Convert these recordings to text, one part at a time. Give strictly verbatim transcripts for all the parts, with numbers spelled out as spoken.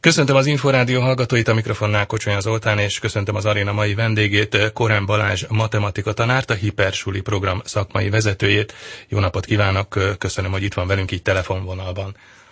Köszöntöm az Inforádió hallgatóit, a mikrofonnál Kocsonya Zoltán, és köszöntöm az aréna mai vendégét, Korán Balázs matematika tanárt, a Hipersuli program szakmai vezetőjét. Jó napot kívánok, köszönöm, hogy itt van velünk így telefonvonalban.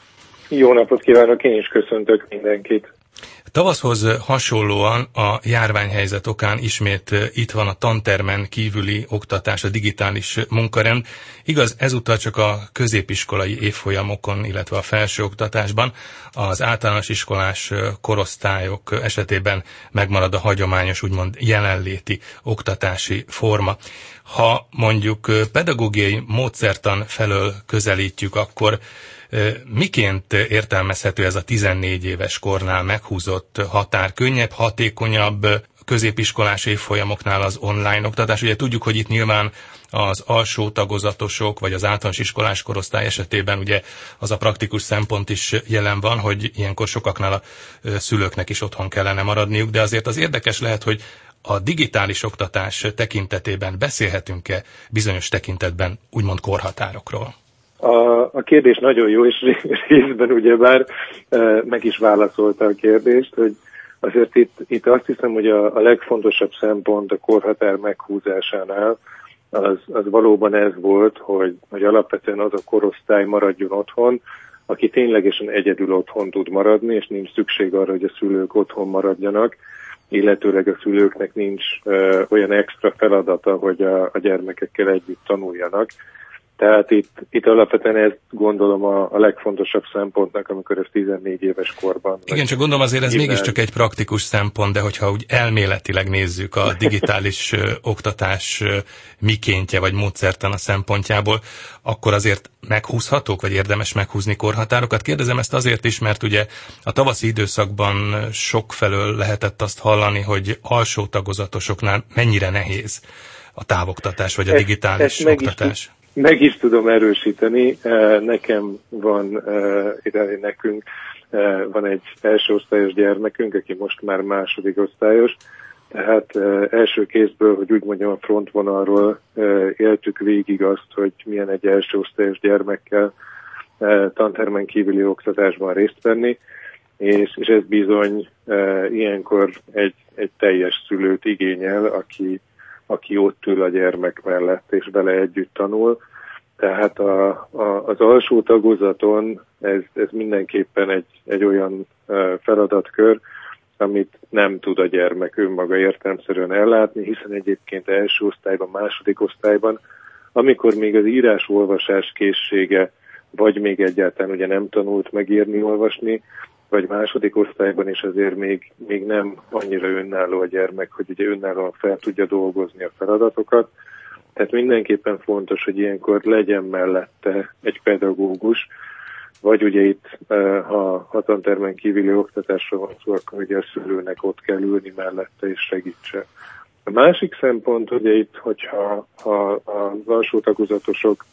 Jó napot kívánok, én is köszöntök mindenkit. Tavaszhoz hasonlóan a járványhelyzet okán ismét itt van a tantermen kívüli oktatás, a digitális munkarend. Igaz, ezúttal csak a középiskolai évfolyamokon, illetve a felsőoktatásban. Az általános iskolás korosztályok esetében megmarad a hagyományos, úgymond jelenléti oktatási forma. Ha mondjuk pedagógiai módszertan felől közelítjük, akkor miként értelmezhető ez a tizennégy éves kornál meghúzott határ? Könnyebb, hatékonyabb középiskolás évfolyamoknál az online oktatás? Ugye tudjuk, hogy itt nyilván az alsó tagozatosok, vagy az általános iskolás korosztály esetében ugye az a praktikus szempont is jelen van, hogy ilyenkor sokaknál a szülőknek is otthon kellene maradniuk, de azért az érdekes lehet, hogy a digitális oktatás tekintetében beszélhetünk-e bizonyos tekintetben úgymond korhatárokról? A, a kérdés nagyon jó, és részben ugyebár e, meg is válaszolta a kérdést, hogy azért itt, itt azt hiszem, hogy a, a legfontosabb szempont a korhatár meghúzásánál az, az valóban ez volt, hogy, hogy alapvetően az a korosztály maradjon otthon, aki ténylegesen egyedül otthon tud maradni, és nincs szükség arra, hogy a szülők otthon maradjanak, illetőleg a szülőknek nincs e, olyan extra feladata, hogy a, a gyermekekkel együtt tanuljanak. Tehát itt, itt alapvetően ezt gondolom a, a legfontosabb szempontnak, amikor ez tizennégy éves korban. Igen, csak gondolom azért ez mégiscsak egy praktikus szempont, de hogyha úgy elméletileg nézzük a digitális ö, oktatás ö, mikéntje vagy módszertana szempontjából, akkor azért meghúzhatók, vagy érdemes meghúzni korhatárokat? Kérdezem ezt azért is, mert ugye a tavaszi időszakban sokfelől lehetett azt hallani, hogy alsó tagozatosoknál mennyire nehéz a távoktatás vagy a digitális ezt, ezt oktatás. Meg is tudom erősíteni, nekem van, ide nekünk van egy első osztályos gyermekünk, aki most már második osztályos, tehát első kézből, hogy úgy mondjam, a frontvonalról éltük végig azt, hogy milyen egy első osztályos gyermekkel tantermen kívüli oktatásban részt venni, és, és ez bizony ilyenkor egy, egy teljes szülőt igényel, aki aki ott ül a gyermek mellett, és vele együtt tanul. Tehát a, a, az alsó tagozaton ez, ez mindenképpen egy, egy olyan uh, feladatkör, amit nem tud a gyermek önmaga értelemszerűen ellátni, hiszen egyébként első osztályban, második osztályban, amikor még az írás-olvasás készsége, vagy még egyáltalán ugye nem tanult megírni, olvasni, vagy második osztályban is azért még, még nem annyira önálló a gyermek, hogy ugye önállóan fel tudja dolgozni a feladatokat. Tehát mindenképpen fontos, hogy ilyenkor legyen mellette egy pedagógus, vagy ugye itt, ha, ha tantermen kívüli oktatásra van szó, akkor ugye a szülőnek ott kell ülni mellette és segítse. A másik szempont, ugye itt, hogyha ha az alsó tagozatosok,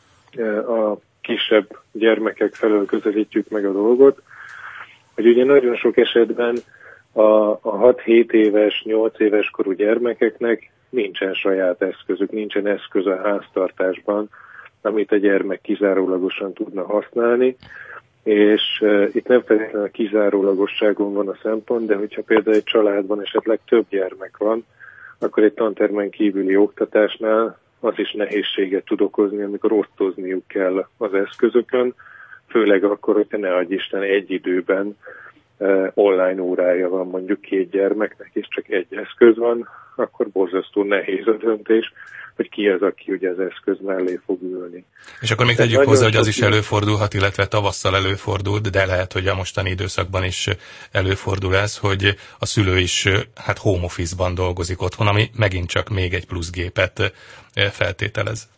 a kisebb gyermekek felől közelítjük meg a dolgot, hogy ugye nagyon sok esetben a, a hat-hét éves, nyolc éves korú gyermekeknek nincsen saját eszközük, nincsen eszköz a háztartásban, amit a gyermek kizárólagosan tudna használni, és e, itt nem feltétlenül a kizárólagosságon van a szempont, de hogyha például egy családban esetleg több gyermek van, akkor egy tantermen kívüli oktatásnál az is nehézséget tud okozni, amikor osztozniuk kell az eszközökön, főleg akkor, hogyha ne adj Isten egy időben uh, online órája van mondjuk két gyermeknek, és csak egy eszköz van, akkor borzasztó nehéz a döntés, hogy ki az, aki ugye az eszköz mellé fog ülni. És akkor még Tehát tegyük hozzá, hogy az is ilyen... előfordulhat, illetve tavasszal előfordult, de lehet, hogy a mostani időszakban is előfordul ez, hogy a szülő is hát home office-ban dolgozik otthon, ami megint csak még egy plusz gépet feltételez.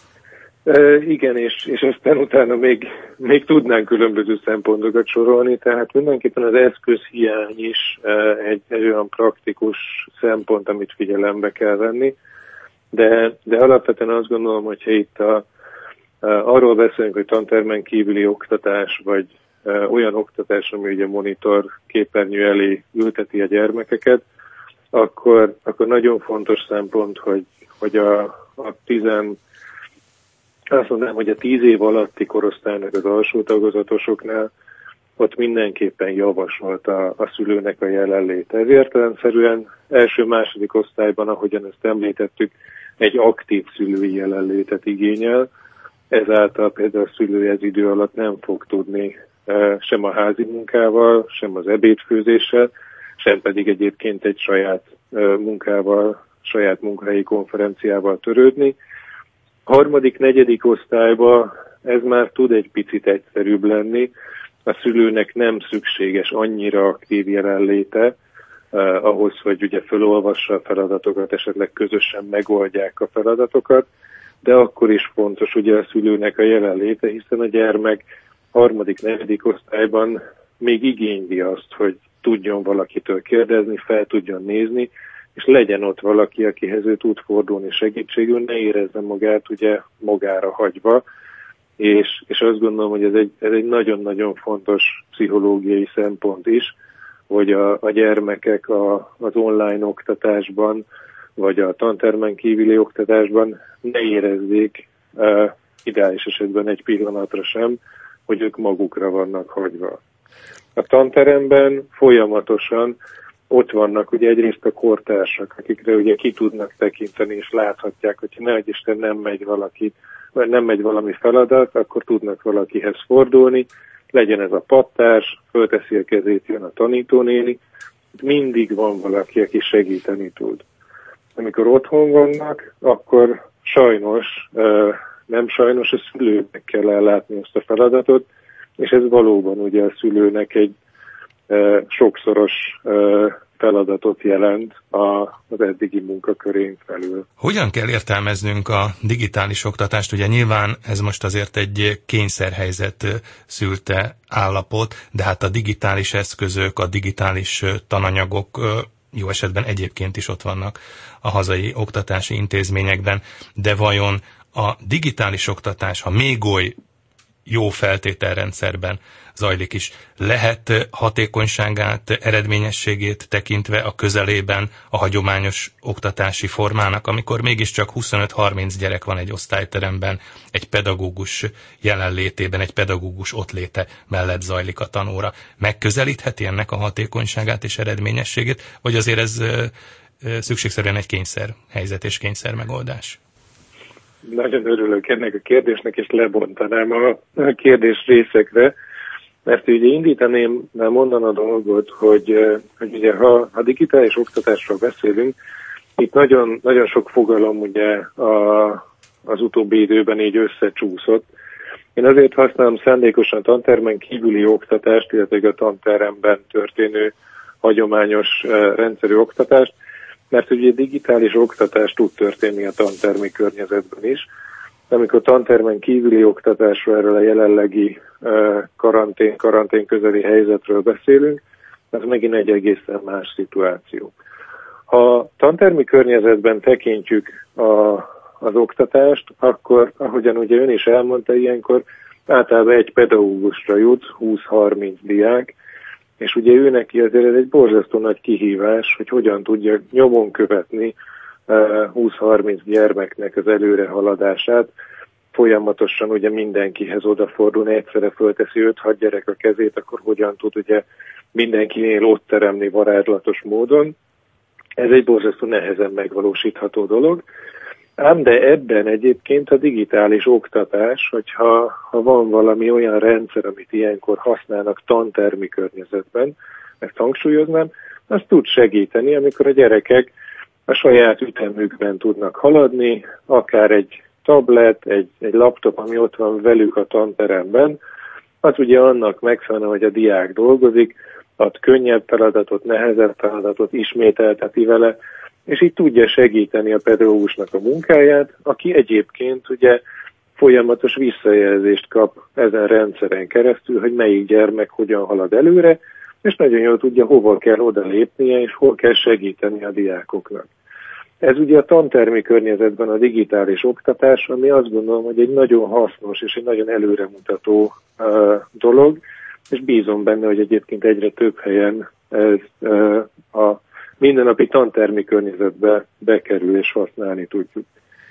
Uh, igen, és, és aztán utána még, még tudnánk különböző szempontokat sorolni, tehát mindenképpen az eszközhiány is uh, egy, egy olyan praktikus szempont, amit figyelembe kell venni, de, de alapvetően azt gondolom, hogyha itt a, uh, arról beszélünk, hogy tantermen kívüli oktatás, vagy uh, olyan oktatás, ami ugye monitor képernyő elé ülteti a gyermekeket, akkor, akkor nagyon fontos szempont, hogy, hogy a, a tizen Azt mondanám, hogy a tíz év alatti korosztálynak az alsó tagozatosoknál ott mindenképpen javasolt a, a szülőnek a jelenléte. Ez értelemszerűen első-második osztályban, ahogyan ezt említettük, egy aktív szülői jelenlétet igényel, ezáltal például a szülő ez idő alatt nem fog tudni sem a házi munkával, sem az ebédfőzéssel, sem pedig egyébként egy saját munkával, saját munkahelyi konferenciával törődni. Harmadik, negyedik osztályban ez már tud egy picit egyszerűbb lenni. A szülőnek nem szükséges annyira aktív jelenléte, eh, ahhoz, hogy ugye felolvassa a feladatokat, esetleg közösen megoldják a feladatokat, de akkor is fontos ugye a szülőnek a jelenléte, hiszen a gyermek harmadik, negyedik osztályban még igényli azt, hogy tudjon valakitől kérdezni, fel tudjon nézni, és legyen ott valaki, akihez ő tud fordulni segítségül, ne érezze magát ugye magára hagyva, és, és azt gondolom, hogy ez egy, ez egy nagyon-nagyon fontos pszichológiai szempont is, hogy a, a gyermekek a, az online oktatásban, vagy a tantermen kívüli oktatásban ne érezzék uh, ideális esetben egy pillanatra sem, hogy ők magukra vannak hagyva. A tanteremben folyamatosan ott vannak ugye egyrészt a kortársak, akikre ugye ki tudnak tekinteni, és láthatják, hogyha nehogy Isten nem megy valaki, vagy nem megy valami feladat, akkor tudnak valakihez fordulni, legyen ez a pattárs, fölteszi a kezét, jön a tanítónéni, mindig van valaki, aki segíteni tud. Amikor otthon vannak, akkor sajnos, nem sajnos, a szülőnek kell ellátni azt a feladatot, és ez valóban ugye a szülőnek egy sokszoros feladatot jelent az eddigi munkakörén felül. Hogyan kell értelmeznünk a digitális oktatást? Ugye nyilván ez most azért egy kényszerhelyzet szülte állapot, de hát a digitális eszközök, a digitális tananyagok jó esetben egyébként is ott vannak a hazai oktatási intézményekben, de vajon a digitális oktatás, ha még oly jó feltételrendszerben zajlik is, lehet hatékonyságát, eredményességét tekintve a közelében a hagyományos oktatási formának, amikor mégiscsak huszonöt-harminc gyerek van egy osztályteremben, egy pedagógus jelenlétében, egy pedagógus ottléte mellett zajlik a tanóra. Megközelítheti ennek a hatékonyságát és eredményességét, vagy azért ez szükségszerűen egy kényszer helyzet és kényszer megoldás? Nagyon örülök ennek a kérdésnek, és lebontanám a kérdés részekre, mert ugye indítaném már mondan a dolgot, hogy, hogy ugye ha, ha digitális oktatásról beszélünk, itt nagyon, nagyon sok fogalom ugye a, az utóbbi időben így összecsúszott. Én azért használom szándékosan tantermen kívüli oktatást, illetve a tanteremben történő hagyományos rendszerű oktatást, mert ugye digitális oktatás tud történni a tantermi környezetben is. Amikor tantermen kívüli oktatásról, erről a jelenlegi karantén, karantén közeli helyzetről beszélünk, ez megint egy egészen más szituáció. Ha tantermi környezetben tekintjük a, az oktatást, akkor, ahogyan ugye ön is elmondta, ilyenkor általában egy pedagógusra jut húsz-harminc diák, és ugye ő neki azért ez egy borzasztó nagy kihívás, hogy hogyan tudja nyomon követni húsz-harminc gyermeknek az előrehaladását. Folyamatosan ugye mindenkihez odafordulni, egyszerre fölteszi öt-hat gyerek a kezét, akkor hogyan tud ugye mindenkinél ott teremni varázslatos módon. Ez egy borzasztó nehezen megvalósítható dolog. Ám de ebben egyébként a digitális oktatás, hogyha ha van valami olyan rendszer, amit ilyenkor használnak tantermi környezetben, ezt hangsúlyoznám, az tud segíteni, amikor a gyerekek a saját ütemükben tudnak haladni, akár egy tablet, egy, egy laptop, ami ott van velük a tanteremben, az ugye annak megfelelően, hogy a diák dolgozik, ad könnyebb feladatot, nehezebb feladatot, ismételteti vele, és így tudja segíteni a pedagógusnak a munkáját, aki egyébként ugye folyamatos visszajelzést kap ezen rendszeren keresztül, hogy melyik gyermek hogyan halad előre, és nagyon jól tudja, hova kell oda lépnie, és hol kell segíteni a diákoknak. Ez ugye a tantermi környezetben a digitális oktatás, ami azt gondolom, hogy egy nagyon hasznos és egy nagyon előremutató uh, dolog, és bízom benne, hogy egyébként egyre több helyen ez uh, a mindennapi tantermi környezetbe bekerül és használni tudjuk.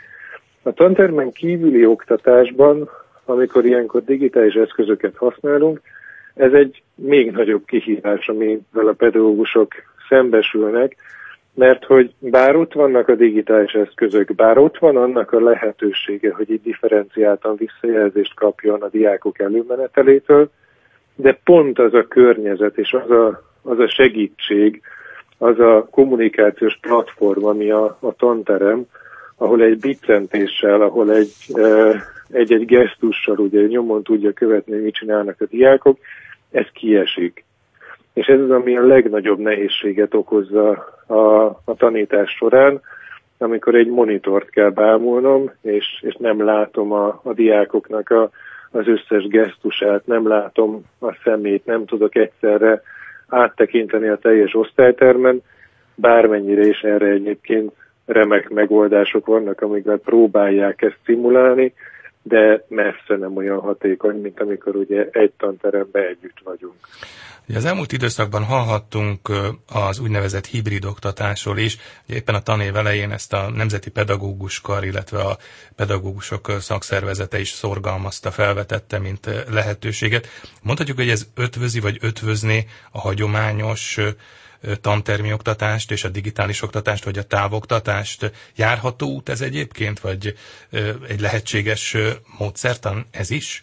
A tantermen kívüli oktatásban, amikor ilyenkor digitális eszközöket használunk, ez egy még nagyobb kihívás, amivel a pedagógusok szembesülnek, mert hogy bár ott vannak a digitális eszközök, bár ott van annak a lehetősége, hogy itt differenciáltan visszajelzést kapjon a diákok előmenetelétől, de pont az a környezet és az a, az a segítség, az a kommunikációs platform, ami a, a tanterem, ahol egy biccentéssel, ahol egy, egy-egy gesztussal ugye nyomon tudja követni, mit csinálnak a diákok, ez kiesik. És ez az, ami a legnagyobb nehézséget okozza a, a tanítás során, amikor egy monitort kell bámulnom, és, és nem látom a, a diákoknak a, az összes gesztusát, nem látom a szemét, nem tudok egyszerre áttekinteni a teljes osztálytermen, bármennyire is erre egyébként remek megoldások vannak, amikvel próbálják ezt szimulálni, de messze nem olyan hatékony, mint amikor ugye egy tanteremben együtt vagyunk. Az elmúlt időszakban hallhattunk az úgynevezett hibrid oktatásról is, éppen a tanév elején ezt a Nemzeti Pedagógus Kar, illetve a pedagógusok szakszervezete is szorgalmazta, felvetette, mint lehetőséget. Mondhatjuk, hogy ez ötvözi vagy ötvözné a hagyományos tantermi oktatást és a digitális oktatást, vagy a távoktatást. Járható út ez egyébként, vagy egy lehetséges módszertan ez is?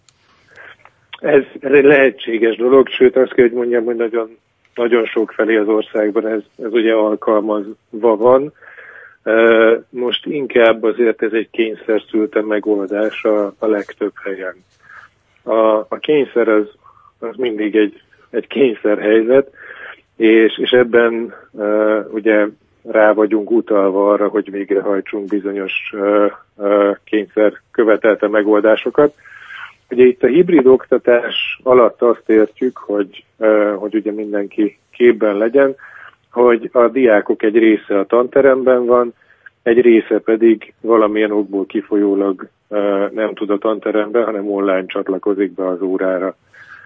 Ez, ez egy lehetséges dolog, sőt azt kell, hogy mondjam, hogy nagyon, nagyon sok felé az országban ez, ez ugye alkalmazva van. Most inkább azért ez egy kényszerszülte megoldás a, a legtöbb helyen. A, a kényszer az, az mindig egy, egy kényszerhelyzet, és, és ebben uh, ugye rá vagyunk utalva arra, hogy végrehajtsunk bizonyos uh, uh, kényszer követelte megoldásokat. Ugye itt a hibrid oktatás alatt azt értjük, hogy, uh, hogy ugye mindenki képben legyen, hogy a diákok egy része a tanteremben van, egy része pedig valamilyen okból kifolyólag uh, nem tud a tanteremben, hanem online csatlakozik be az órára.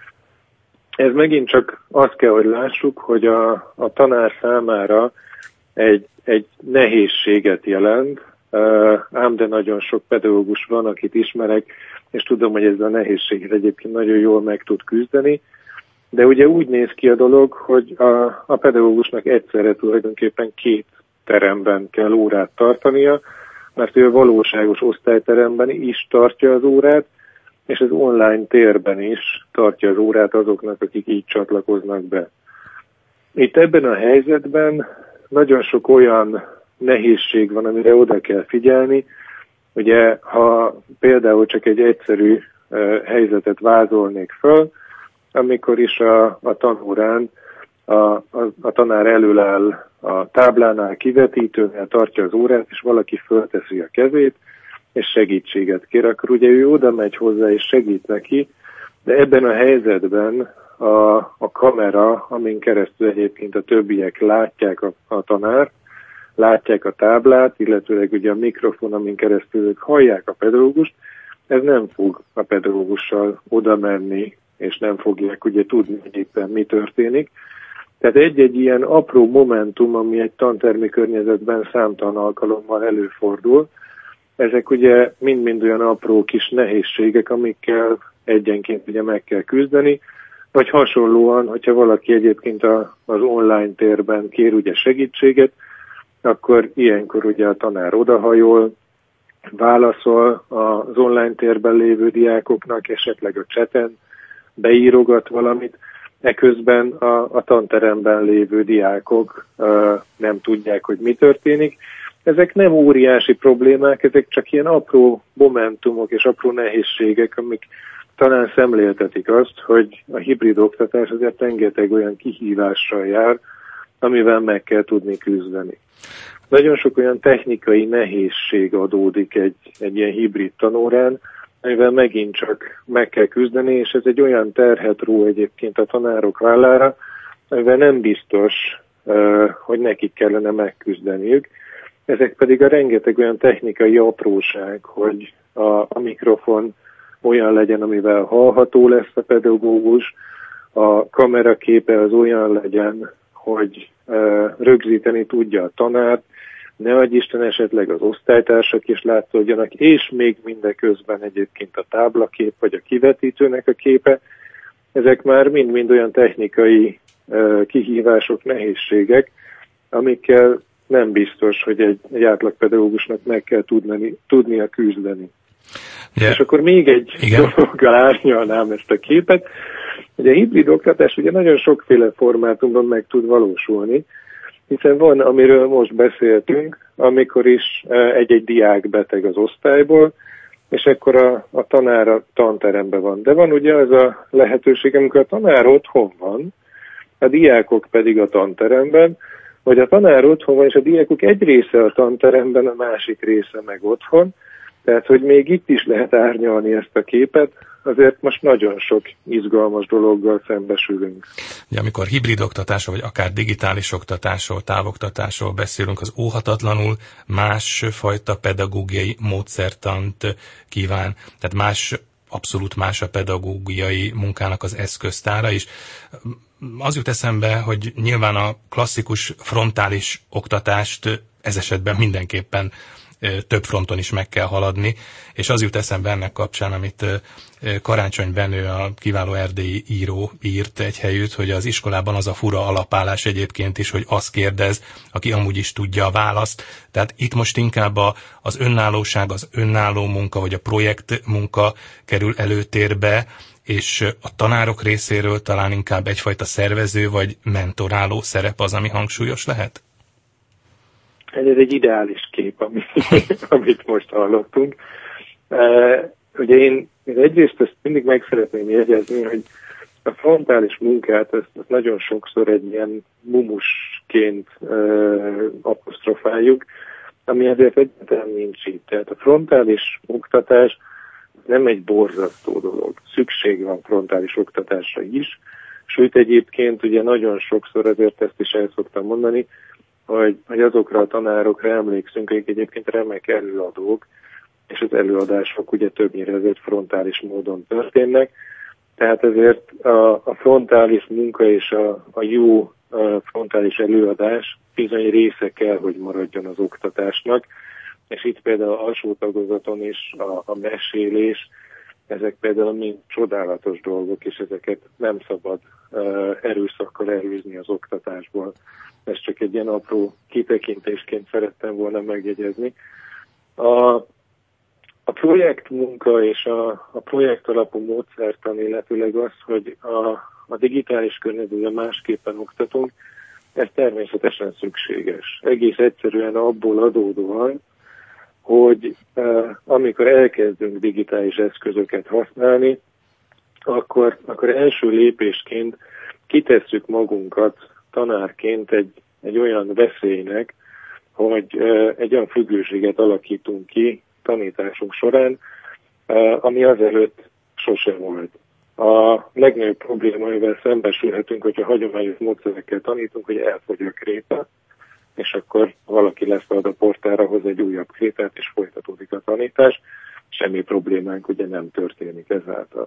Ez megint csak azt kell, hogy lássuk, hogy a, a tanár számára egy, egy nehézséget jelent, ám de nagyon sok pedagógus van, akit ismerek, és tudom, hogy ezzel a nehézséget egyébként nagyon jól meg tud küzdeni, de ugye úgy néz ki a dolog, hogy a, a pedagógusnak egyszerre tulajdonképpen két teremben kell órát tartania, mert ő a valóságos osztályteremben is tartja az órát, és az online térben is tartja az órát azoknak, akik így csatlakoznak be. Itt ebben a helyzetben nagyon sok olyan nehézség van, amire oda kell figyelni. Ugye, ha például csak egy egyszerű uh, helyzetet vázolnék föl, amikor is a, a tanórán a, a, a tanár előáll a táblánál, kivetítőnél, tartja az órát, és valaki fölteszi a kezét, és segítséget kér, akkor ugye ő oda megy hozzá és segít neki, de ebben a helyzetben a, a kamera, amin keresztül egyébként a többiek látják a, a tanárt, látják a táblát, illetőleg ugye a mikrofon, amin keresztül ők hallják a pedagógust, ez nem fog a pedagógussal oda menni, és nem fogják ugye tudni, hogy éppen mi történik. Tehát egy-egy ilyen apró momentum, ami egy tantermi környezetben számtalan alkalommal előfordul, ezek ugye mind-mind olyan apró kis nehézségek, amikkel egyenként ugye meg kell küzdeni, vagy hasonlóan, hogyha valaki egyébként a, az online térben kér ugye segítséget, akkor ilyenkor ugye a tanár odahajol, válaszol az online térben lévő diákoknak, esetleg a chaten beírogat valamit, eközben a, a tanteremben lévő diákok uh, nem tudják, hogy mi történik. Ezek nem óriási problémák, ezek csak ilyen apró momentumok és apró nehézségek, amik talán szemléltetik azt, hogy a hibrid oktatás azért rengeteg olyan kihívással jár, amivel meg kell tudni küzdeni. Nagyon sok olyan technikai nehézség adódik egy, egy ilyen hibrid tanórán, amivel megint csak meg kell küzdeni, és ez egy olyan terhet ró egyébként a tanárok vállára, amivel nem biztos, hogy nekik kellene megküzdeniük. Ezek pedig a rengeteg olyan technikai apróság, hogy a, a mikrofon olyan legyen, amivel hallható lesz a pedagógus, a kameraképe az olyan legyen, hogy e, rögzíteni tudja a tanárt, ne adj Isten esetleg az osztálytársak is látszódjanak, és még mindeközben egyébként a táblakép vagy a kivetítőnek a képe. ezek már mind-mind olyan technikai kihívások, nehézségek, amikkel nem biztos, hogy egy, egy átlagpedagógusnak meg kell tudni, tudnia küzdeni. Yeah. És akkor még egy Igen. dologgal árnyalnám ezt a képet, hogy a hibrid oktatás ugye nagyon sokféle formátumban meg tud valósulni, hiszen van, amiről most beszéltünk, amikor is egy-egy diák beteg az osztályból, és akkor a, a tanár a tanteremben van. De van ugye az a lehetőség, amikor a tanár otthon van, a diákok pedig a tanteremben, vagy a tanár otthon van, és a diákok egy része a tanteremben, a másik része meg otthon, tehát hogy még itt is lehet árnyalni ezt a képet, azért most nagyon sok izgalmas dologgal szembesülünk. Ugye, amikor hibrid oktatásról, vagy akár digitális oktatásról, távoktatásról beszélünk, az óhatatlanul másfajta pedagógiai módszertant kíván, tehát más, abszolút más a pedagógiai munkának az eszköztára is. Az jut eszembe, hogy nyilván a klasszikus frontális oktatást ez esetben mindenképpen több fronton is meg kell haladni, és az jut eszembe ennek kapcsán, amit Karácsony Benő, a kiváló erdélyi író írt egy helyütt, hogy az iskolában az a fura alapállás egyébként is, hogy azt kérdez, aki amúgy is tudja a választ. Tehát itt most inkább a, az önállóság, az önálló munka, vagy a projekt munka kerül előtérbe, és a tanárok részéről talán inkább egyfajta szervező, vagy mentoráló szerep az, ami hangsúlyos lehet? Ez egy ideális kép, amit, amit most hallottunk. Uh, ugye én, én egyrészt ezt mindig meg szeretném jegyezni, hogy a frontális munkát ezt, ezt nagyon sokszor egy ilyen mumusként uh, apostrofáljuk, ami ezért egyáltalán nincs itt. Tehát a frontális oktatás nem egy borzasztó dolog. Szükség van frontális oktatásra is, sőt egyébként ugye nagyon sokszor azért ezt is el szoktam mondani, hogy, hogy azokra a tanárokra emlékszünk, akik egyébként remek előadók, és az előadások ugye többnyire ezért frontális módon történnek. Tehát ezért a, a frontális munka és a, a jó a frontális előadás bizony része kell, hogy maradjon az oktatásnak. És itt például alsó tagozaton is a, a mesélés, ezek például mind csodálatos dolgok, és ezeket nem szabad uh, erőszakkal elűzni az oktatásból. Ezt csak egy ilyen apró kitekintésként szerettem volna megjegyezni. A, a projektmunka és a, a projekt alapú módszertan, illetőleg az, hogy a, a digitális környezetben másképpen oktatunk, ez természetesen szükséges. Egész egyszerűen abból adódóan, hogy uh, amikor elkezdünk digitális eszközöket használni, akkor, akkor első lépésként kitesszük magunkat tanárként egy, egy olyan veszélynek, hogy uh, egy olyan függőséget alakítunk ki tanításunk során, uh, ami azelőtt sose volt. A legnagyobb probléma, amivel szembesülhetünk, hogyha hagyományos módszerekkel tanítunk, hogy elfogy a kréta, és akkor valaki leszalad a portára, hoz egy újabb krétát, és folytatódik a tanítás. Semmi problémánk ugye nem történik ezáltal.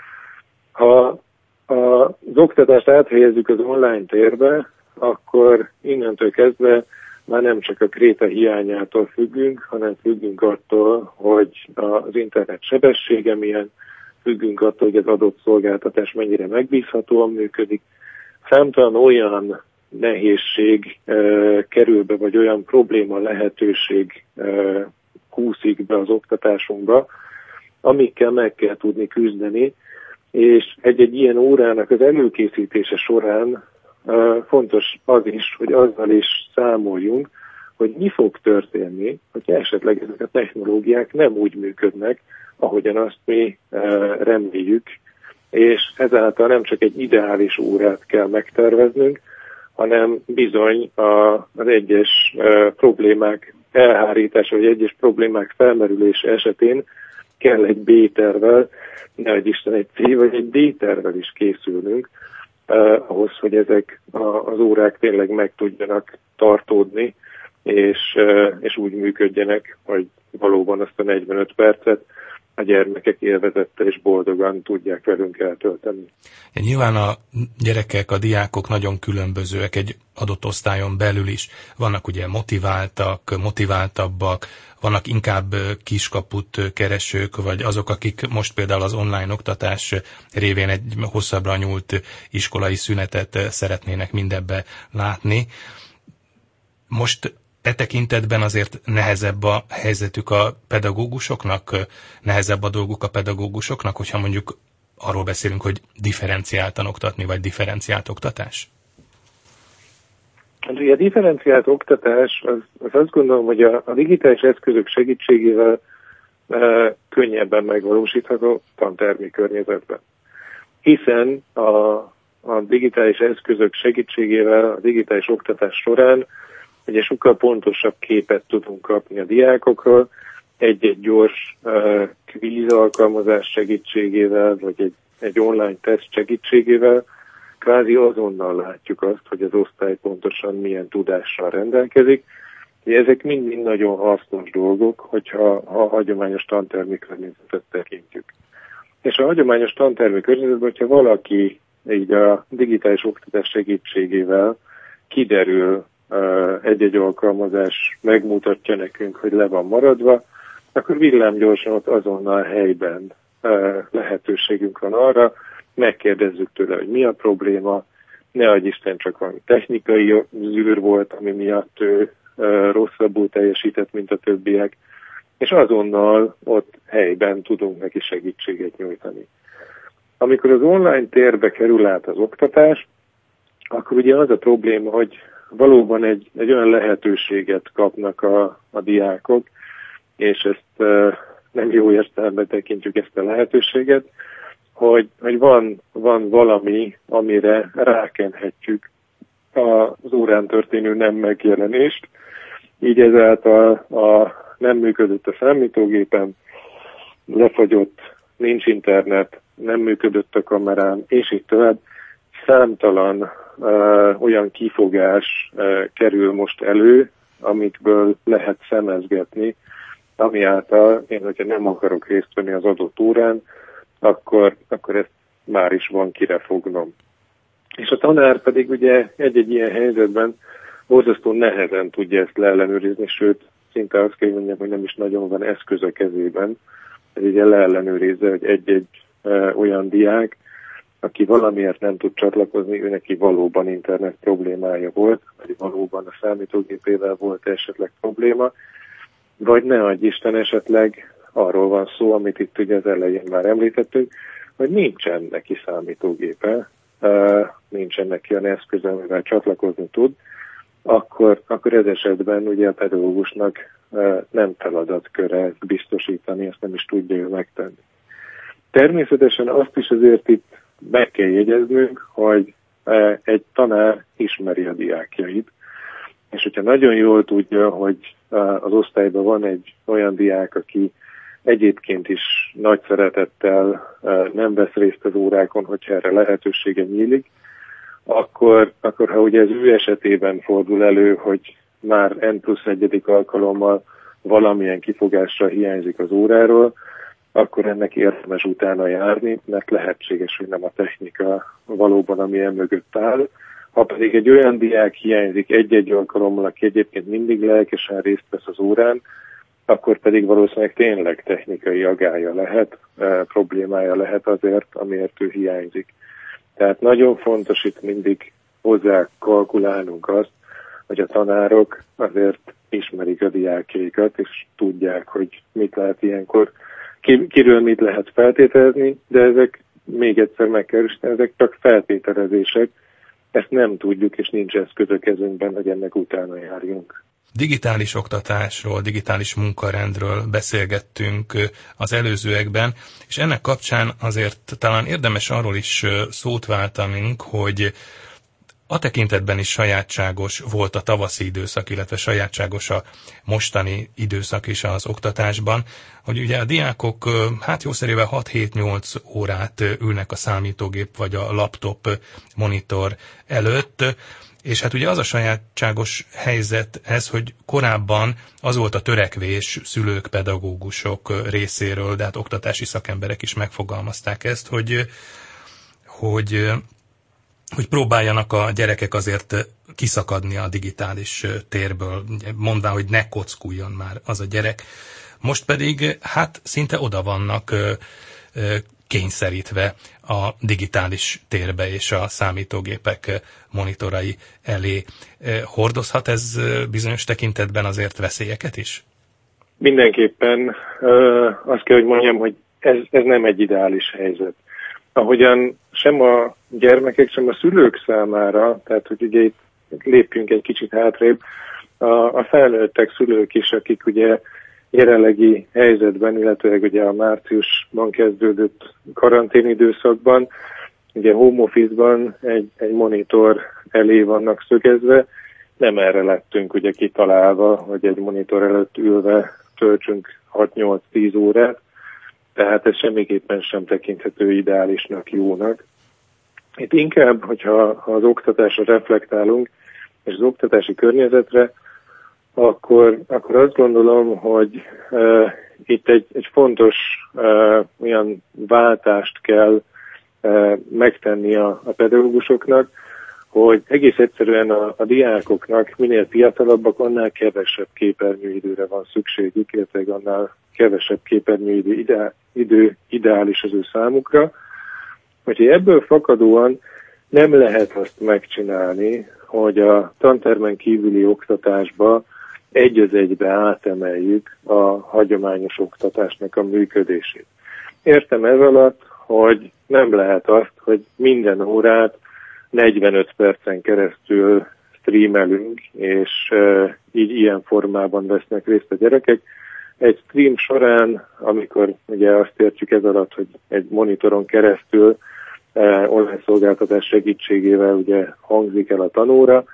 Ha az oktatást áthelyezzük az online térbe, akkor innentől kezdve már nem csak a kréta hiányától függünk, hanem függünk attól, hogy az internet sebessége milyen, függünk attól, hogy az adott szolgáltatás mennyire megbízhatóan működik. Számtalan olyan nehézség e, kerül be, vagy olyan probléma lehetőség e, kúszik be az oktatásunkba, amikkel meg kell tudni küzdeni, és egy-egy ilyen órának az előkészítése során e, fontos az is, hogy azzal is számoljunk, hogy mi fog történni, hogy esetleg ezek a technológiák nem úgy működnek, ahogyan azt mi e, reméljük, és ezáltal nem csak egy ideális órát kell megterveznünk, hanem bizony a, az egyes e, problémák elhárítása, vagy egyes problémák felmerülése esetén kell egy B-tervvel, nehogy Isten egy C vagy egy D-tervvel is készülnünk, eh, ahhoz, hogy ezek a, az órák tényleg meg tudjanak tartódni, és, eh, és úgy működjenek, hogy valóban azt a negyvenöt percet a gyermekek élvezettel és boldogan tudják velünk eltölteni. Ja, nyilván a gyerekek, a diákok nagyon különbözőek egy adott osztályon belül is. Vannak ugye motiváltak, motiváltabbak, vannak inkább kiskaput keresők, vagy azok, akik most például az online oktatás révén egy hosszabbra nyúlt iskolai szünetet szeretnének mindebbe látni. Most e tekintetben azért nehezebb a helyzetük a pedagógusoknak, nehezebb a dolguk a pedagógusoknak, hogyha mondjuk arról beszélünk, hogy differenciáltan oktatni, vagy differenciált oktatás? Hát ugye a differenciált oktatás, az, az azt gondolom, hogy a, a digitális eszközök segítségével e, könnyebben megvalósítható tantermi környezetben. Hiszen a, a digitális eszközök segítségével a digitális oktatás során ugye sokkal pontosabb képet tudunk kapni a diákokról, egy-egy gyors uh, kvíz alkalmazás segítségével, vagy egy, egy online teszt segítségével kvázi azonnal látjuk azt, hogy az osztály pontosan milyen tudással rendelkezik. Ezek mind-mind nagyon hasznos dolgok, hogyha a hagyományos tantermi környezetet tekintjük. És a hagyományos tantermi környezetben, hogyha valaki így a digitális oktatás segítségével kiderül, egy-egy alkalmazás megmutatja nekünk, hogy le van maradva, akkor villámgyorsan ott azonnal helyben lehetőségünk van arra, megkérdezzük tőle, hogy mi a probléma, ne adj Isten, csak valami technikai zűr volt, ami miatt ő rosszabbul teljesített, mint a többiek, és azonnal ott helyben tudunk neki segítséget nyújtani. Amikor az online térbe kerül át az oktatás, akkor ugye az a probléma, hogy valóban egy, egy olyan lehetőséget kapnak a, a diákok, és ezt e, nem jó értelemben tekintjük ezt a lehetőséget, hogy, hogy van, van valami, amire rákenhetjük az órán történő nem megjelenést, így ezáltal a, nem működött a számítógépen, lefagyott, nincs internet, nem működött a kamerám, és így tovább. Számtalan uh, olyan kifogás uh, kerül most elő, amikből lehet szemezgetni, ami által én, hogyha nem akarok részt venni az adott órán, akkor, akkor ezt már is van kire fognom. És a tanár pedig ugye egy-egy ilyen helyzetben borzasztó nehezen tudja ezt leellenőrizni, sőt, szinte azt kell mondjam, hogy nem is nagyon van eszköz a kezében, hogy ugye leellenőrizze, hogy egy-egy uh, olyan diák, aki valamiért nem tud csatlakozni, ő neki valóban internet problémája volt, vagy valóban a számítógépével volt esetleg probléma, vagy ne adj Isten, esetleg arról van szó, amit itt ugye az elején már említettünk, hogy nincsen neki számítógépe, nincsen neki olyan eszköze, amivel csatlakozni tud, akkor, akkor ez esetben ugye a pedagógusnak nem feladatköre ezt biztosítani, ezt nem is tudja ő megtenni. Természetesen azt is azért itt meg kell jegyeznünk, hogy egy tanár ismeri a diákjait, és hogyha nagyon jól tudja, hogy az osztályban van egy olyan diák, aki egyébként is nagy szeretettel nem vesz részt az órákon, hogyha erre lehetősége nyílik, akkor, akkor ha ugye az ő esetében fordul elő, hogy már N plusz egyedik alkalommal valamilyen kifogásra hiányzik az óráról, akkor ennek érdemes utána járni, mert lehetséges, hogy nem a technika valóban, ami mögött áll. Ha pedig egy olyan diák hiányzik egy-egy alkalommal, aki egyébként mindig lelkesen részt vesz az órán, akkor pedig valószínűleg tényleg technikai agálya lehet, e, problémája lehet azért, amiért ő hiányzik. Tehát nagyon fontos itt mindig hozzá kalkulálnunk azt, hogy a tanárok azért ismerik a diákjaikat, és tudják, hogy mit lehet ilyenkor, ki, kiről mit lehet feltételezni, de ezek, még egyszer meg kell ismerni, ezek csak feltételezések, ezt nem tudjuk, és nincs eszköz a kezünkben, hogy ennek utána járjunk. Digitális oktatásról, digitális munkarendről beszélgettünk az előzőekben, és ennek kapcsán azért talán érdemes arról is szót váltanunk, hogy a tekintetben is sajátságos volt a tavaszi időszak, illetve sajátságos a mostani időszak is az oktatásban, hogy ugye a diákok hát jószerével hat-hét-nyolc órát ülnek a számítógép vagy a laptop monitor előtt, És hát ugye az a sajátságos helyzet ez, hogy korábban az volt a törekvés szülők, pedagógusok részéről, de hát oktatási szakemberek is megfogalmazták ezt, hogy, hogy, hogy próbáljanak a gyerekek azért kiszakadni a digitális térből, mondván, hogy ne kockuljon már az a gyerek. Most pedig hát szinte oda vannak kényszerítve a digitális térbe és a számítógépek monitorai elé. Hordozhat ez bizonyos tekintetben azért veszélyeket is? Mindenképpen azt kell, hogy mondjam, hogy ez, ez nem egy ideális helyzet. Ahogyan sem a gyermekek, sem a szülők számára, tehát hogy ugye itt lépjünk egy kicsit hátrébb, a, a felnőttek, szülők is, akik ugye jelenlegi helyzetben, illetve ugye a márciusban kezdődött karanténidőszakban, ugye home office-ban egy, egy monitor elé vannak szögezve, nem erre lettünk ugye kitalálva, hogy egy monitor előtt ülve töltsünk hat-nyolc-tíz órát, tehát ez semmiképpen sem tekinthető ideálisnak, jónak. Itt inkább, hogyha ha az oktatásra reflektálunk, és az oktatási környezetre, akkor, akkor azt gondolom, hogy uh, itt egy, egy fontos uh, olyan váltást kell uh, megtenni a, a pedagógusoknak, hogy egész egyszerűen a, a diákoknak minél fiatalabbak, annál kevesebb képernyőidőre van szükségük, illetve annál kevesebb képernyőidő ideál, idő ideális az ő számukra. Úgyhogy ebből fakadóan nem lehet azt megcsinálni, hogy a tantermen kívüli oktatásba egy az egybe átemeljük a hagyományos oktatásnak a működését. Értem ez alatt, hogy nem lehet azt, hogy minden órát negyvenöt percen keresztül streamelünk, és e, így ilyen formában vesznek részt a gyerekek. Egy stream során, amikor ugye azt értjük ez alatt, hogy egy monitoron keresztül e, online szolgáltatás segítségével ugye hangzik el a tanóra,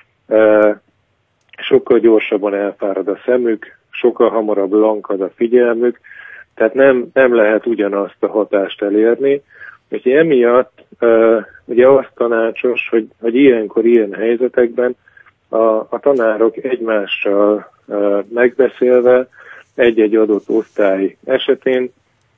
e, sokkal gyorsabban elfárad a szemük, sokkal hamarabb lankad a figyelmük, tehát nem, nem lehet ugyanazt a hatást elérni. Úgyhogy emiatt uh, ugye az tanácsos, hogy, hogy ilyenkor, ilyen helyzetekben a, a tanárok egymással uh, megbeszélve egy-egy adott osztály esetén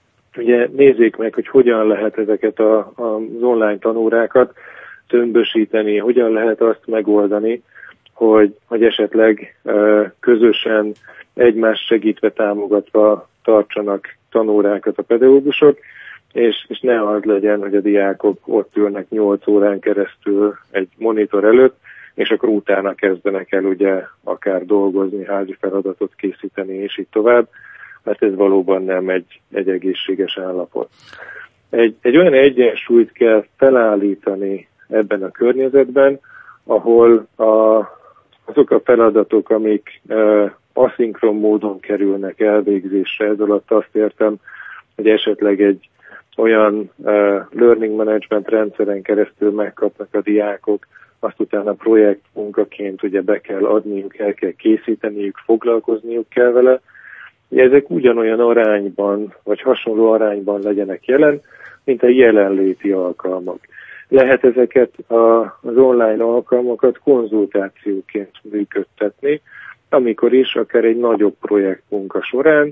ugye nézzék meg, hogy hogyan lehet ezeket a, a, az online tanórákat tömbösíteni, hogyan lehet azt megoldani, hogy, hogy esetleg uh, közösen egymást segítve, támogatva tartsanak tanórákat a pedagógusok, és, és ne az legyen, hogy a diákok ott ülnek nyolc órán keresztül egy monitor előtt, és akkor utána kezdenek el ugye akár dolgozni, házi feladatot készíteni, és így tovább, mert ez valóban nem egy, egy egészséges állapot. Egy, egy olyan egyensúlyt kell felállítani ebben a környezetben, ahol a azok a feladatok, amik uh, aszinkron módon kerülnek elvégzésre, ez alatt azt értem, hogy esetleg egy olyan uh, learning management rendszeren keresztül megkapnak a diákok, azt utána projektmunkaként ugye be kell adniuk, el kell készíteniük, foglalkozniuk kell vele. Ugye ezek ugyanolyan arányban, vagy hasonló arányban legyenek jelen, mint a jelenléti alkalmak. Lehet ezeket a, az online alkalmakat konzultációként működtetni, amikor is akár egy nagyobb projektmunka során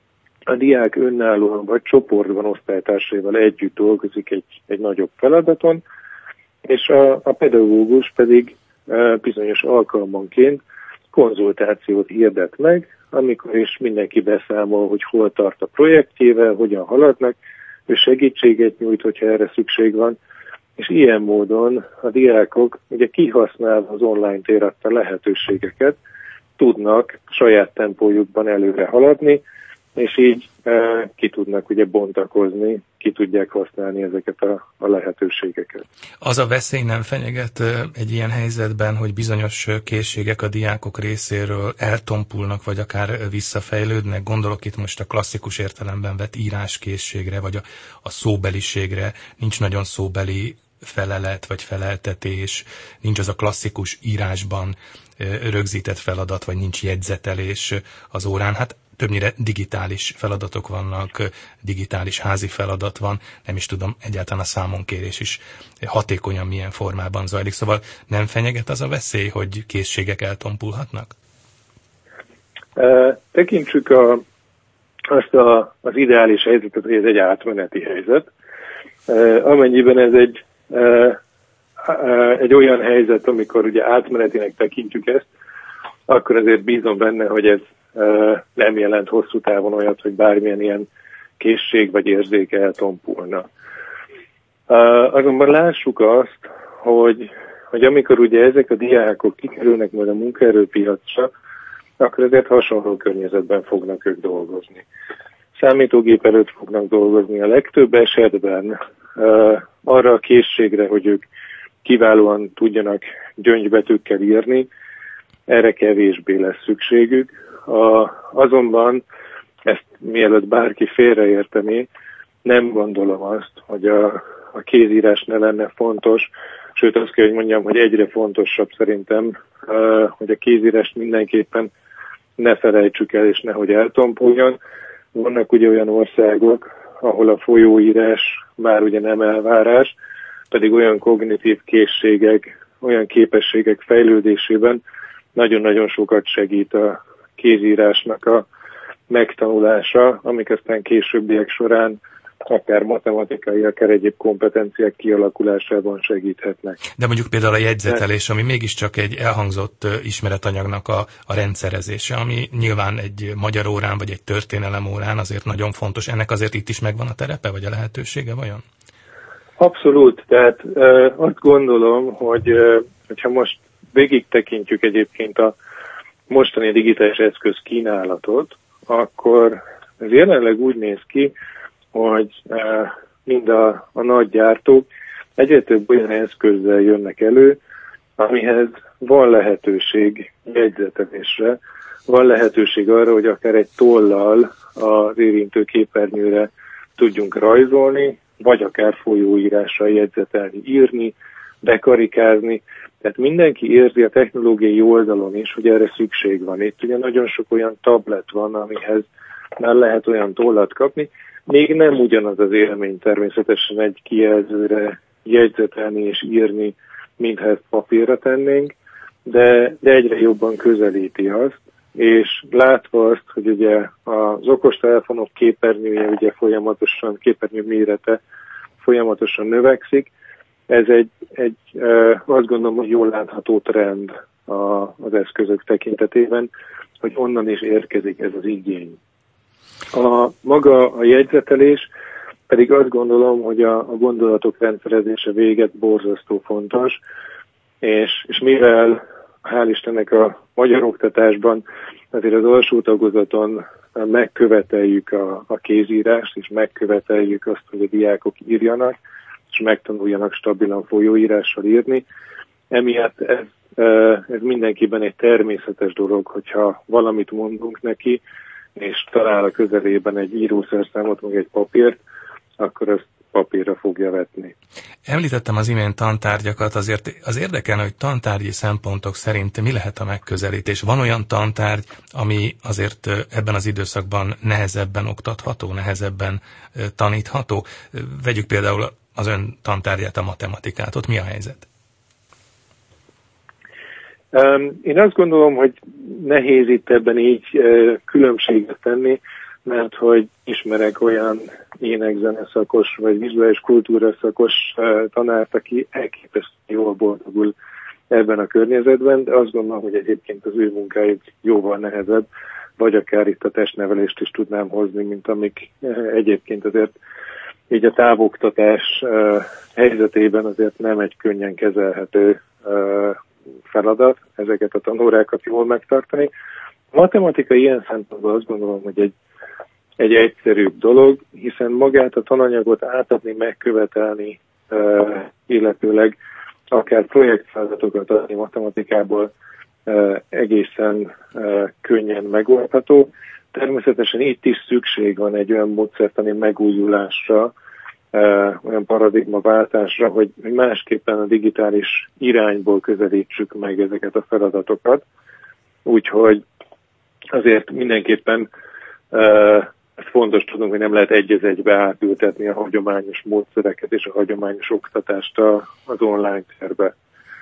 a diák önállóan vagy csoportban osztálytársaival együtt dolgozik egy, egy nagyobb feladaton, és a, a pedagógus pedig e, bizonyos alkalmanként konzultációt hirdet meg, amikor is mindenki beszámol, hogy hol tart a projektjével, hogyan haladnak, ő segítséget nyújt, hogyha erre szükség van, és ilyen módon a diákok ugye kihasználva az online tér adta lehetőségeket tudnak saját tempójukban előre haladni, és így e, ki tudnak ugye bontakozni, ki tudják használni ezeket a, a lehetőségeket. Az a veszély nem fenyeget egy ilyen helyzetben, hogy bizonyos készségek a diákok részéről eltompulnak, vagy akár visszafejlődnek? Gondolok itt most a klasszikus értelemben vett íráskészségre, vagy a, a szóbeliségre. Nincs nagyon szóbeli felelet, vagy feleltetés, nincs az a klasszikus írásban rögzített feladat, vagy nincs jegyzetelés az órán. Hát többnyire digitális feladatok vannak, digitális házi feladat van, nem is tudom, egyáltalán a számonkérés is hatékonyan milyen formában zajlik. Szóval nem fenyeget az a veszély, hogy készségek eltompulhatnak? Uh, tekintsük a, azt a, az ideális helyzetet, hogy ez egy átmeneti helyzet. Uh, amennyiben ez egy, uh, uh, egy olyan helyzet, amikor ugye átmenetinek tekintjük ezt, akkor azért bízom benne, hogy ez uh, nem jelent hosszú távon olyat, hogy bármilyen ilyen készség vagy érzék eltompulna. Uh, azonban lássuk azt, hogy, hogy amikor ugye ezek a diákok kikerülnek majd a munkaerőpiacra, akkor ezért hasonló környezetben fognak ők dolgozni. Számítógép előtt fognak dolgozni. A legtöbb esetben uh, arra a készségre, hogy ők kiválóan tudjanak gyöngybetűkkel írni, erre kevésbé lesz szükségük. A, azonban, ezt mielőtt bárki félreértené, nem gondolom azt, hogy a, a kézírás ne lenne fontos, sőt azt kell, hogy mondjam, hogy egyre fontosabb szerintem, uh, hogy a kézírást mindenképpen ne felejtsük el, és nehogy eltompuljon. Vannak ugye olyan országok, ahol a folyóírás már ugye nem elvárás, pedig olyan kognitív készségek, olyan képességek fejlődésében nagyon-nagyon sokat segít a kézírásnak a megtanulása, amik aztán későbbiek során akár matematikai, akár egyéb kompetenciák kialakulásában segíthetnek. De mondjuk például a jegyzetelés, ami mégiscsak egy elhangzott ismeretanyagnak a, a rendszerezése, ami nyilván egy magyar órán vagy egy történelem órán azért nagyon fontos. Ennek azért itt is megvan a terepe, vagy a lehetősége vajon? Abszolút. Tehát e, azt gondolom, hogy e, hogyha most végig tekintjük egyébként a mostani digitális eszköz kínálatot, akkor ez jelenleg úgy néz ki, hogy e, mind a, a nagy gyártók egyre több olyan eszközzel jönnek elő, amihez van lehetőség jegyzetelésre, van lehetőség arra, hogy akár egy tollal az érintő képernyőre tudjunk rajzolni, vagy akár folyóírással jegyzetelni, írni, bekarikázni. Tehát mindenki érzi a technológiai oldalon is, hogy erre szükség van. Itt ugye nagyon sok olyan tablet van, amihez már lehet olyan tollat kapni. Még nem ugyanaz az élmény természetesen egy kijelzőre jegyzetelni és írni, mintha ezt papírra tennénk, de, de egyre jobban közelíti azt, és látva azt, hogy ugye az okostelefonok képernyője ugye folyamatosan, képernyő mérete folyamatosan növekszik, ez egy, egy azt gondolom, hogy jól látható trend az eszközök tekintetében, hogy onnan is érkezik ez az igény. A maga a jegyzetelés pedig azt gondolom, hogy a, a gondolatok rendszerezése véget borzasztó fontos, és, és mivel hál' Istennek a magyar oktatásban azért az alsó tagozaton megköveteljük a, a kézírást, és megköveteljük azt, hogy a diákok írjanak, és megtanuljanak stabilan folyóírással írni. Emiatt ez, ez mindenkiben egy természetes dolog, hogyha valamit mondunk neki, és talál a közelében egy írószerszámot, meg egy papírt, akkor ezt papírra fogja vetni. Említettem az imént tantárgyakat, azért az érdekelne, hogy tantárgyi szempontok szerint mi lehet a megközelítés. Van olyan tantárgy, ami azért ebben az időszakban nehezebben oktatható, nehezebben tanítható? Vegyük például az ön tantárgyát, a matematikát. Ott mi a helyzet? Én azt gondolom, hogy nehéz itt ebben így különbséget tenni, mert hogy ismerek olyan énekzene szakos, vagy vizuális kultúra szakos tanárt, aki elképesztően jól boldogul ebben a környezetben, de azt gondolom, hogy egyébként az ő munkájuk jóval nehezebb, vagy akár itt a testnevelést is tudnám hozni, mint amik egyébként azért így a távoktatás helyzetében azért nem egy könnyen kezelhető feladat, ezeket a tanórákat jól megtartani. A matematika ilyen szempontból azt gondolom, hogy egy, egy egyszerűbb dolog, hiszen magát a tananyagot átadni, megkövetelni, illetőleg akár projektfeladatokat adni matematikából egészen könnyen megoldható. Természetesen itt is szükség van egy olyan módszertani megújulásra, olyan paradigmaváltásra, hogy másképpen a digitális irányból közelítsük meg ezeket a feladatokat. Úgyhogy azért mindenképpen Ez fontos tudnunk, hogy nem lehet egy az egybe átültetni a hagyományos módszereket és a hagyományos oktatást az online térbe.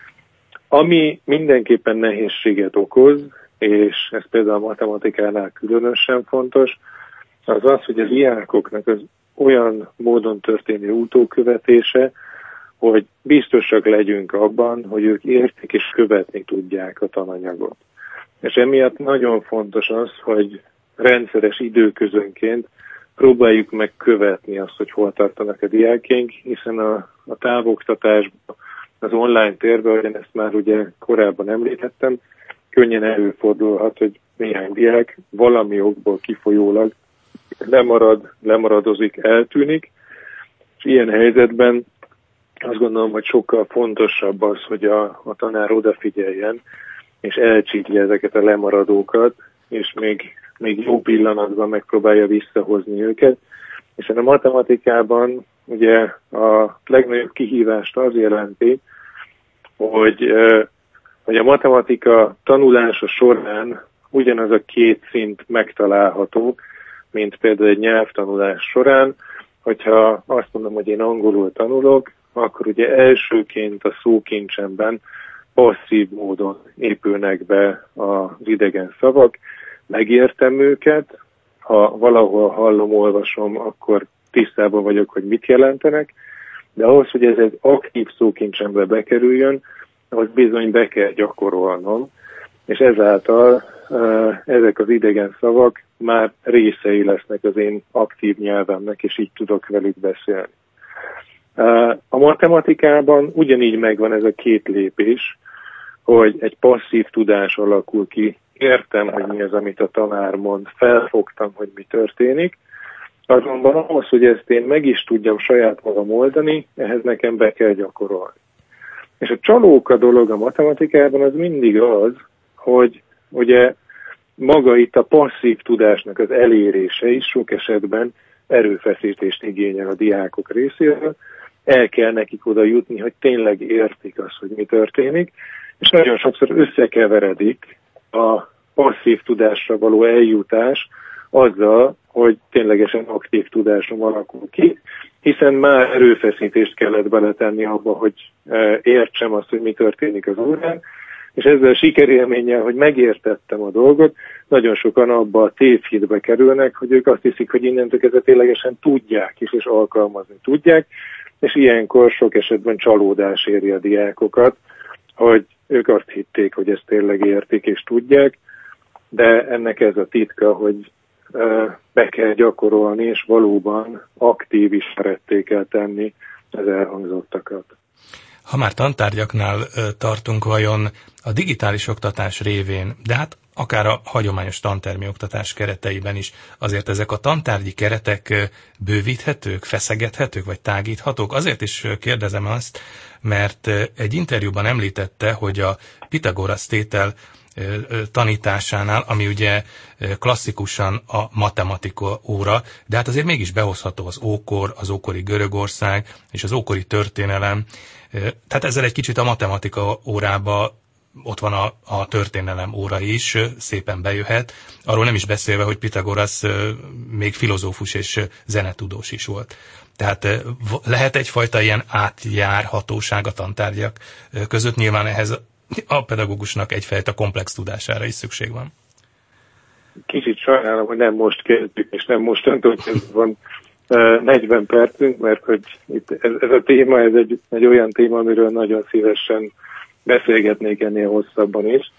Ami mindenképpen nehézséget okoz, és ez például a matematikánál különösen fontos, az az, hogy a diákoknak az olyan módon történő utókövetése, hogy biztosak legyünk abban, hogy ők értik és követni tudják a tananyagot. És emiatt nagyon fontos az, hogy rendszeres időközönként próbáljuk meg követni azt, hogy hol tartanak a diákjaink, hiszen a, a távoktatásban, az online térben, ahogyan ezt már ugye korábban említettem, könnyen előfordulhat, hogy néhány diák valami okból kifolyólag lemarad, lemaradozik, eltűnik, és ilyen helyzetben azt gondolom, hogy sokkal fontosabb az, hogy a, a tanár odafigyeljen, és elcsípje ezeket a lemaradókat, és még, még jó pillanatban megpróbálja visszahozni őket. És a matematikában ugye a legnagyobb kihívást az jelenti, hogy, hogy a matematika tanulása során ugyanaz a két szint megtalálható, mint például egy nyelvtanulás során. Hogyha azt mondom, hogy én angolul tanulok, akkor ugye elsőként a szókincsemben passzív módon épülnek be az idegen szavak, megértem őket, ha valahol hallom, olvasom, akkor tisztában vagyok, hogy mit jelentenek, de ahhoz, hogy ez egy aktív szókincsembe bekerüljön, ahhoz bizony be kell gyakorolnom, és ezáltal ezek az idegen szavak már részei lesznek az én aktív nyelvemnek, és így tudok velük beszélni. A matematikában ugyanígy megvan ez a két lépés, hogy egy passzív tudás alakul ki, értem, hogy mi az, amit a tanár mond, felfogtam, hogy mi történik, azonban ahhoz, hogy ezt én meg is tudjam saját magam oldani, ehhez nekem be kell gyakorolni. És a csalóka dolog a matematikában az mindig az, hogy ugye maga itt a passzív tudásnak az elérése is sok esetben erőfeszítést igényel a diákok részéről, el kell nekik oda jutni, hogy tényleg értik azt, hogy mi történik, és nagyon sokszor összekeveredik a passzív tudásra való eljutás azzal, hogy ténylegesen aktív tudásom alakul ki, hiszen már erőfeszítést kellett beletenni abba, hogy értsem azt, hogy mi történik az órán, és ezzel a sikerélménnyel, hogy megértettem a dolgot, nagyon sokan abba a tévhitbe kerülnek, hogy ők azt hiszik, hogy innentől kezdve ténylegesen tudják is, és alkalmazni tudják, és ilyenkor sok esetben csalódás éri a diákokat, hogy ők azt hitték, hogy ezt tényleg értik és tudják, de ennek ez a titka, hogy be kell gyakorolni, és valóban aktív ismeretté kell tenni az elhangzottakat. Ha már tantárgyaknál tartunk, vajon a digitális oktatás révén, de hát akár a hagyományos tantermi oktatás kereteiben is, azért ezek a tantárgyi keretek bővíthetők, feszegethetők, vagy tágíthatók? Azért is kérdezem azt, mert egy interjúban említette, hogy a Pitagorasz tétel tanításánál, ami ugye klasszikusan a matematika óra, de hát azért mégis behozható az ókor, az ókori Görögország és az ókori történelem. Tehát ezzel egy kicsit a matematika órába ott van a, a történelem óra is, szépen bejöhet. Arról nem is beszélve, hogy Pitagorasz még filozófus és zenetudós is volt. Tehát lehet egyfajta ilyen átjárhatóság a tantárgyak között, nyilván ehhez a pedagógusnak egyfajta komplex tudására is szükség van. Kicsit sajnálom, hogy nem most kezdjük, és nem mostantól kezdve van negyven percünk, mert hogy itt ez, ez a téma, ez egy, egy olyan téma, amiről nagyon szívesen beszélgetnék ennél hosszabban is.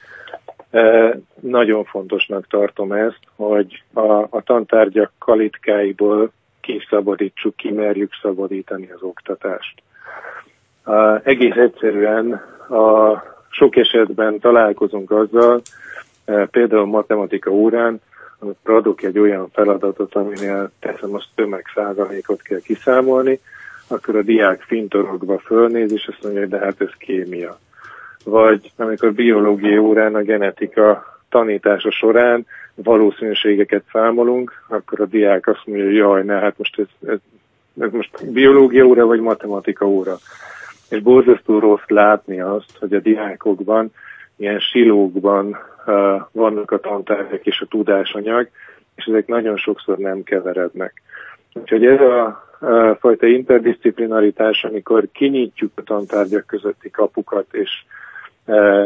E, nagyon fontosnak tartom ezt, hogy a, a tantárgyak kalitkáiból kiszabadítsuk, kimerjük szabadítani az oktatást. E, egész egyszerűen a sok esetben találkozunk azzal, e, például matematika órán, amikor adok egy olyan feladatot, aminél teszem azt tömegszázalékot kell kiszámolni, akkor a diák fintorogva fölnéz, és azt mondja, hogy de hát ez kémia. Vagy amikor biológiai órán a genetika tanítása során valószínűségeket számolunk, akkor a diák azt mondja, hogy jaj, ne, hát most ez, ez, ez most biológia óra, vagy matematika óra. És borzasztó rossz látni azt, hogy a diákokban ilyen silókban uh, vannak a tantárgyak és a tudásanyag, és és ezek nagyon sokszor nem keverednek. Úgyhogy ez a, a fajta interdisziplinaritás, amikor kinyitjuk a tantárgyak közötti kapukat, és e,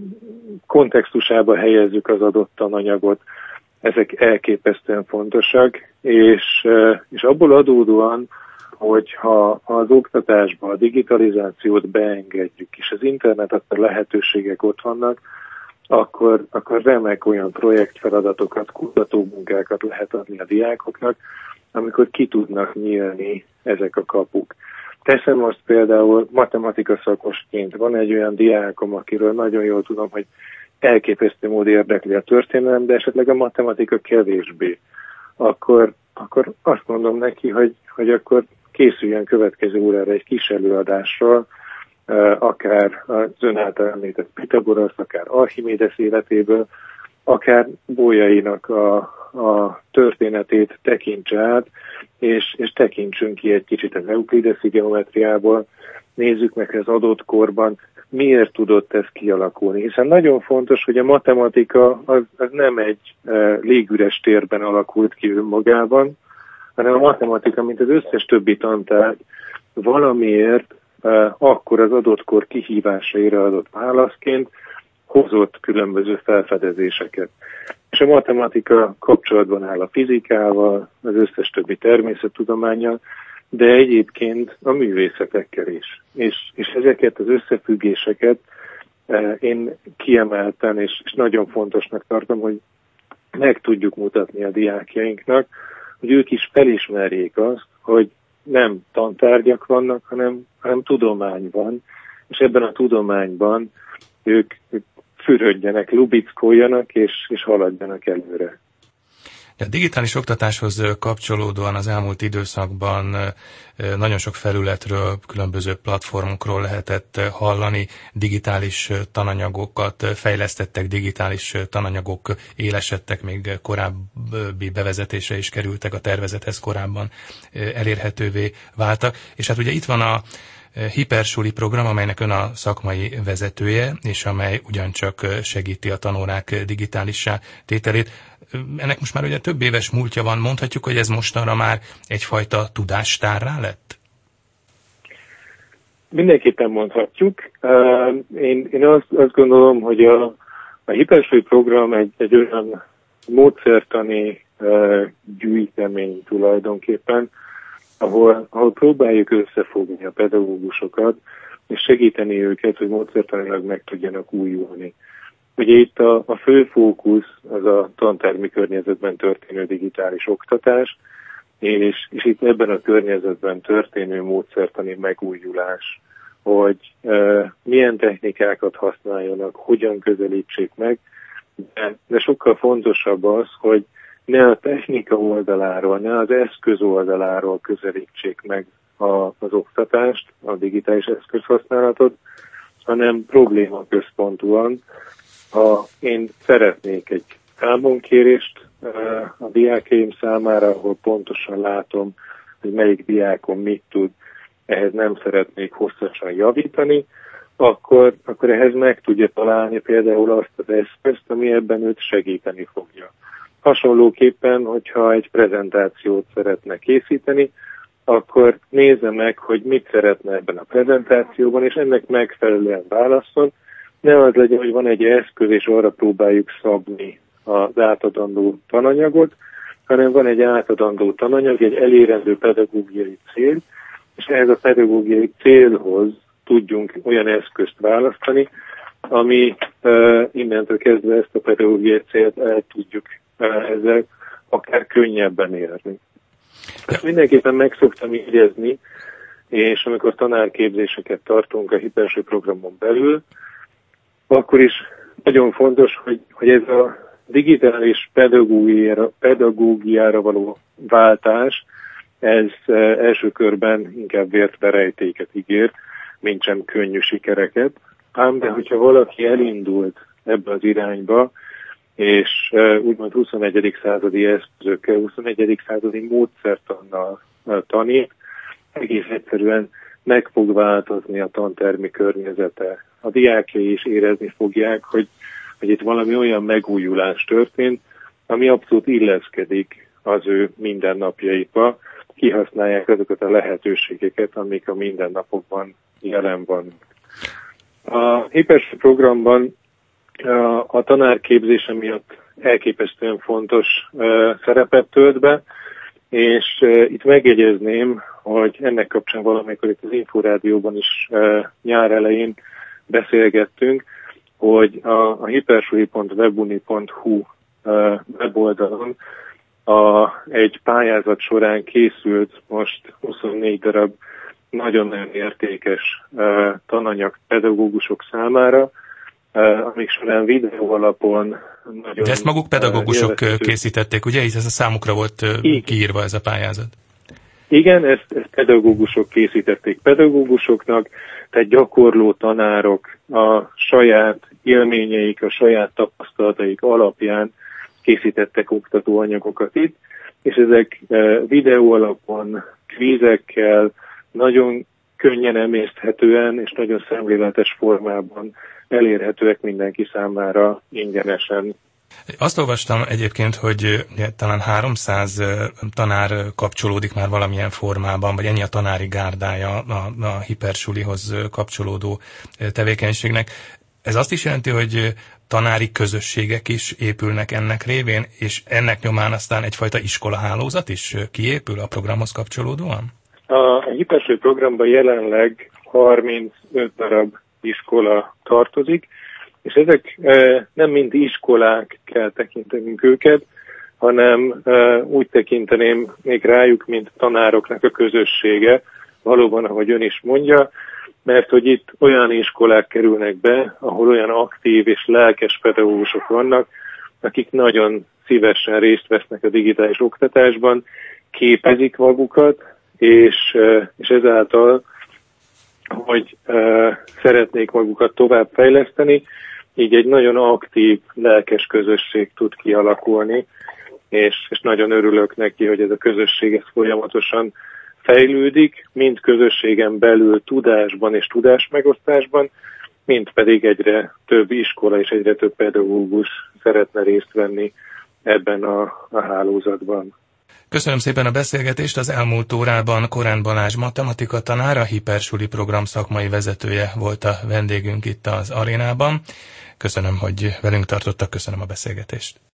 kontextusába helyezzük az adott tananyagot, ezek elképesztően fontosak, és, e, és abból adódóan, hogyha az oktatásba a digitalizációt beengedjük, és az internet akkor lehetőségek ott vannak, akkor, akkor remek olyan projektfeladatokat, kutatómunkákat lehet adni a diákoknak, amikor ki tudnak nyílni ezek a kapuk. Teszem azt például matematika szakosként, van egy olyan diákom, akiről nagyon jól tudom, hogy elképesztő mód érdekli a történelem, de esetleg a matematika kevésbé. Akkor, akkor azt mondom neki, hogy, hogy akkor készüljön következő órára egy kis előadásról, akár az ön által említett Pitagorasz, akár Archimédes életéből, akár Bolyainak a, a történetét tekintse át, és, és tekintsünk ki egy kicsit az euklideszi geometriából, nézzük meg az adott korban, miért tudott ez kialakulni. Hiszen nagyon fontos, hogy a matematika az, az nem egy e, légüres térben alakult ki önmagában, hanem a matematika, mint az összes többi tantárgy, valamiért e, akkor az adott kor kihívásaira adott válaszként hozott különböző felfedezéseket. És a matematika kapcsolatban áll a fizikával, az összes többi természettudománnyal, de egyébként a művészetekkel is. És, és ezeket az összefüggéseket eh, én kiemelten és, és nagyon fontosnak tartom, hogy meg tudjuk mutatni a diákjainknak, hogy ők is felismerjék azt, hogy nem tantárgyak vannak, hanem, hanem tudomány van, és ebben a tudományban ők, ők fürödjenek, lubickoljanak, és, és haladjanak előre. A digitális oktatáshoz kapcsolódóan az elmúlt időszakban nagyon sok felületről, különböző platformokról lehetett hallani, digitális tananyagokat fejlesztettek, digitális tananyagok élesedtek, még korábbi bevezetésre is kerültek, a tervezethez korábban elérhetővé váltak. És hát ugye itt van a Hipersuli program, amelynek ön a szakmai vezetője, és amely ugyancsak segíti a tanórák digitálissá tételét. Ennek most már ugye több éves múltja van, mondhatjuk, hogy ez mostanra már egyfajta tudástárrá lett? Mindenképpen mondhatjuk. Én, én azt, azt gondolom, hogy a, a Hipersuli program egy, egy olyan módszertani gyűjtemény tulajdonképpen, ahol, ahol próbáljuk összefogni a pedagógusokat, és segíteni őket, hogy módszertanilag meg tudjanak újulni. Ugye itt a, a fő fókusz az a tantárgyi környezetben történő digitális oktatás, és, és itt ebben a környezetben történő módszertani megújulás, hogy e, milyen technikákat használjanak, hogyan közelítsék meg, de, de sokkal fontosabb az, hogy ne a technika oldaláról, ne az eszköz oldaláról közelítsék meg a, az oktatást, a digitális eszközhasználatot, hanem probléma központúan. Ha én szeretnék egy számonkérést a diákjaim számára, ahol pontosan látom, hogy melyik diákom mit tud, ehhez nem szeretnék hosszasan javítani, akkor, akkor ehhez meg tudja találni például azt az eszközt, ami ebben őt segíteni fogja. Hasonlóképpen, hogyha egy prezentációt szeretne készíteni, akkor nézze meg, hogy mit szeretne ebben a prezentációban, és ennek megfelelően válasszon. Ne az legyen, hogy van egy eszköz, és arra próbáljuk szabni az átadandó tananyagot, hanem van egy átadandó tananyag, egy elérendő pedagógiai cél, és ehhez a pedagógiai célhoz tudjunk olyan eszközt választani, ami uh, innentől kezdve ezt a pedagógiai célt el tudjuk uh, ezzel akár könnyebben érni. Ezt mindenképpen meg szoktam jegyezni, és amikor tanárképzéseket tartunk a Hipersuli programon belül, akkor is nagyon fontos, hogy, hogy ez a digitális pedagógiára, pedagógiára való váltás, ez első körben inkább vértverejtéket ígér, mint sem könnyű sikereket. Ám de hogyha valaki elindult ebbe az irányba, és úgymond huszonegyedik századi eszközökkel, huszonegyedik századi módszertannal tanít, egész egyszerűen meg fog változni a tantermi környezete. A diákjai is érezni fogják, hogy, hogy itt valami olyan megújulás történt, ami abszolút illeszkedik az ő mindennapjaikba, kihasználják azokat a lehetőségeket, amik a mindennapokban jelen van. A Hipersuli programban a, a tanárképzése miatt elképesztően fontos uh, szerepet tölt be, és uh, itt megjegyezném, hogy ennek kapcsán valamikor itt az Inforádióban is uh, nyár elején beszélgettünk, hogy a, a hipersuli pont webuni pont hu uh, weboldalon a, egy pályázat során készült most huszonnégy darab nagyon-nagyon értékes uh, tananyag pedagógusok számára, uh, amik során videó alapon nagyon... De ezt maguk pedagógusok uh, készítették, ugye? Hisz ez a számukra volt uh, kiírva ez a pályázat. Igen, ezt, ezt pedagógusok készítették pedagógusoknak, tehát gyakorló tanárok a saját élményeik, a saját tapasztalataik alapján készítettek oktatóanyagokat itt, és ezek videó alapon, kvízekkel, nagyon könnyen emészthetően és nagyon szemléletes formában elérhetőek mindenki számára ingyenesen. Azt olvastam egyébként, hogy talán háromszáz tanár kapcsolódik már valamilyen formában, vagy ennyi a tanári gárdája a, a hipersulihoz kapcsolódó tevékenységnek. Ez azt is jelenti, hogy tanári közösségek is épülnek ennek révén, és ennek nyomán aztán egyfajta iskolahálózat is kiépül a programhoz kapcsolódóan? A hipersuli programban jelenleg harmincöt darab iskola tartozik, és ezek e, nem mind iskolák kell tekintenünk őket, hanem e, úgy tekinteném még rájuk, mint tanároknak a közössége, valóban, ahogy ön is mondja, mert hogy itt olyan iskolák kerülnek be, ahol olyan aktív és lelkes pedagógusok vannak, akik nagyon szívesen részt vesznek a digitális oktatásban, képezik magukat, és, e, és ezáltal, hogy e, szeretnék magukat tovább fejleszteni, így egy nagyon aktív, lelkes közösség tud kialakulni, és, és nagyon örülök neki, hogy ez a közösség ez folyamatosan fejlődik, mind közösségen belül tudásban és tudásmegosztásban, mind pedig egyre több iskola és egyre több pedagógus szeretne részt venni ebben a, a hálózatban. Köszönöm szépen a beszélgetést. Az elmúlt órában Korán Balázs matematika tanár, a Hipersuli program szakmai vezetője volt a vendégünk itt az arénában. Köszönöm, hogy velünk tartottak, köszönöm a beszélgetést.